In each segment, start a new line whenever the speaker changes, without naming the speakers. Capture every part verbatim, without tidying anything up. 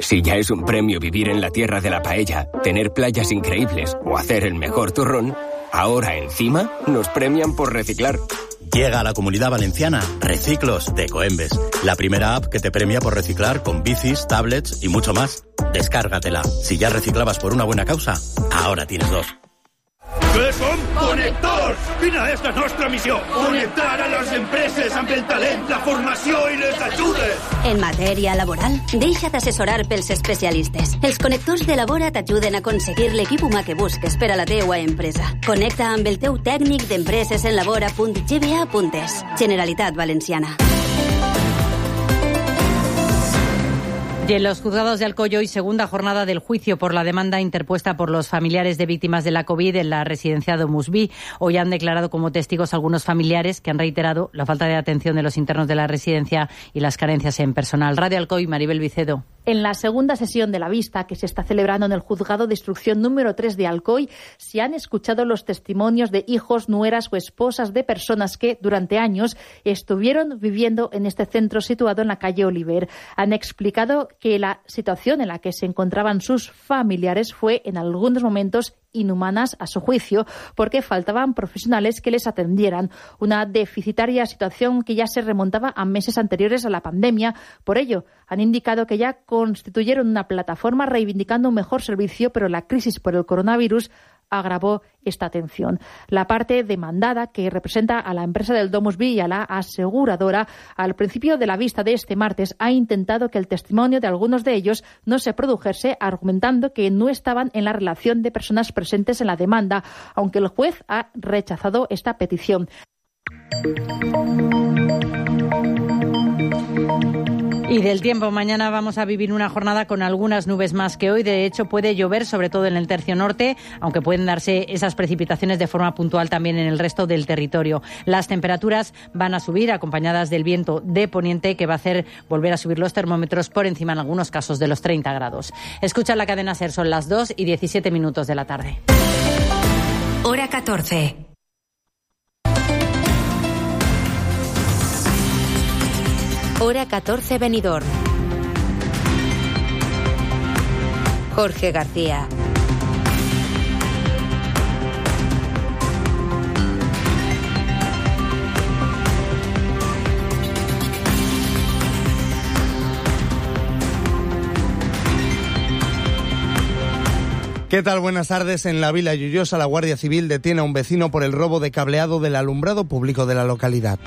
Si ya es un premio vivir en la tierra de la paella, tener playas increíbles o hacer el mejor turrón, ahora encima nos premian por reciclar.
Llega a la Comunidad Valenciana Reciclos de Ecoembes, la primera app que te premia por reciclar con bicis, tablets y mucho más. Descárgatela. Si ya reciclabas por una buena causa, ahora tienes dos.
Què som? Connectors! Quina és la nostra missió? Connectar a les empreses amb el talent, la formació i les ajudes.
En matèria laboral, deixa't assessorar pels especialistes. Els connectors de Labora t'ajuden a aconseguir l'equip humà que busques per a la teua empresa. Connecta amb el teu tècnic d'empreses en labora punt g b a punt e s. Generalitat Valenciana.
Y en los juzgados de Alcoy hoy segunda jornada del juicio por la demanda interpuesta por los familiares de víctimas de la COVID en la residencia Domusvi. Hoy han declarado como testigos algunos familiares que han reiterado la falta de atención de los internos de la residencia y las carencias en personal. Radio Alcoy, Maribel Vicedo.
En la segunda sesión de la vista que se está celebrando en el juzgado de instrucción número tres de Alcoy, se han escuchado los testimonios de hijos, nueras o esposas de personas que durante años estuvieron viviendo en este centro situado en la calle Oliver. Han explicado que la situación en la que se encontraban sus familiares fue en algunos momentos inhumanas a su juicio, porque faltaban profesionales que les atendieran. Una deficitaria situación que ya se remontaba a meses anteriores a la pandemia. Por ello, han indicado que ya constituyeron una plataforma reivindicando un mejor servicio, pero la crisis por el coronavirus agravó esta atención. La parte demandada, que representa a la empresa del Domusvi y a la aseguradora, al principio de la vista de este martes ha intentado que el testimonio de algunos de ellos no se produjese, argumentando que no estaban en la relación de personas presentes en la demanda, aunque el juez ha rechazado esta petición.
Y del tiempo, mañana vamos a vivir una jornada con algunas nubes más que hoy. De hecho, puede llover, sobre todo en el tercio norte, aunque pueden darse esas precipitaciones de forma puntual también en el resto del territorio. Las temperaturas van a subir, acompañadas del viento de poniente, que va a hacer volver a subir los termómetros por encima, en algunos casos, de los treinta grados. Escucha la cadena SER, son las dos y diecisiete minutos de la tarde.
Hora catorce. Hora catorce, Benidorm. Jorge García.
¿Qué tal? Buenas tardes. En la Vila Lloyosa, la Guardia Civil detiene a un vecino por el robo de cableado del alumbrado público de la localidad.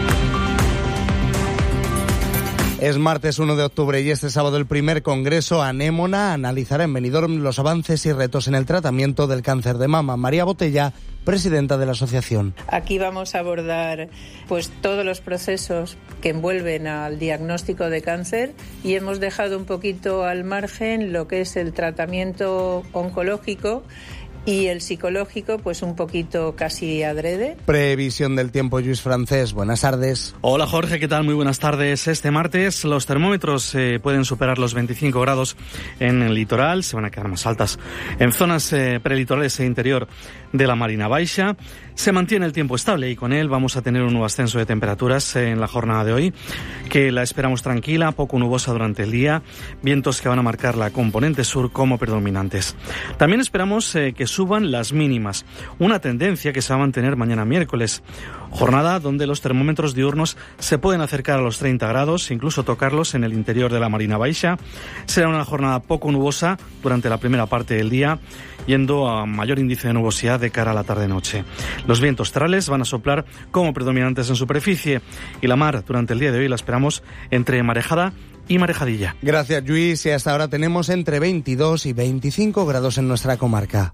Es martes uno de octubre y este sábado el primer congreso Anémona analizará en Benidorm los avances y retos en el tratamiento del cáncer de mama. María Botella, presidenta de la asociación.
Aquí vamos a abordar pues todos los procesos que envuelven al diagnóstico de cáncer y hemos dejado un poquito al margen lo que es el tratamiento oncológico y el psicológico, pues un poquito casi adrede.
Previsión del tiempo, Lluís Francés. Buenas tardes.
Hola Jorge, ¿qué tal? Muy buenas tardes. Este martes los termómetros eh, pueden superar los veinticinco grados en el litoral, se van a quedar más altas en zonas eh, prelitorales e interior de la Marina Baixa. Se mantiene el tiempo estable y con él vamos a tener un nuevo ascenso de temperaturas en la jornada de hoy, que la esperamos tranquila, poco nubosa durante el día, vientos que van a marcar la componente sur como predominantes. También esperamos eh, que suban las mínimas, una tendencia que se va a mantener mañana miércoles. Jornada donde los termómetros diurnos se pueden acercar a los treinta grados, incluso tocarlos en el interior de la Marina Baixa. Será una jornada poco nubosa durante la primera parte del día, yendo a mayor índice de nubosidad de cara a la tarde-noche. Los vientos trales van a soplar como predominantes en superficie y la mar durante el día de hoy la esperamos entre marejada y marejadilla.
Gracias, Lluís. Y hasta ahora tenemos entre veintidós y veinticinco grados en nuestra comarca.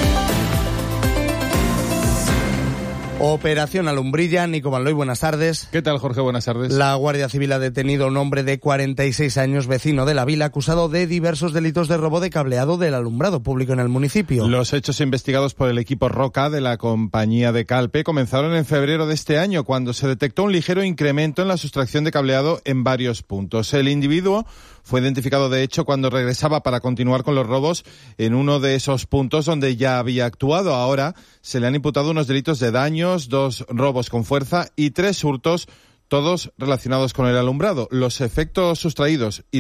Operación Alumbrilla. Nico Manloy, buenas tardes.
¿Qué tal, Jorge? Buenas tardes.
La Guardia Civil ha detenido a un hombre de cuarenta y seis años, vecino de la Vila, acusado de diversos delitos de robo de cableado del alumbrado público en el municipio.
Los hechos investigados por el equipo Roca de la compañía de Calpe comenzaron en febrero de este año, cuando se detectó un ligero incremento en la sustracción de cableado en varios puntos. El individuo fue identificado, de hecho, cuando regresaba para continuar con los robos en uno de esos puntos donde ya había actuado. Ahora se le han imputado unos delitos de daños, dos robos con fuerza y tres hurtos, todos relacionados con el alumbrado. Los efectos sustraídos y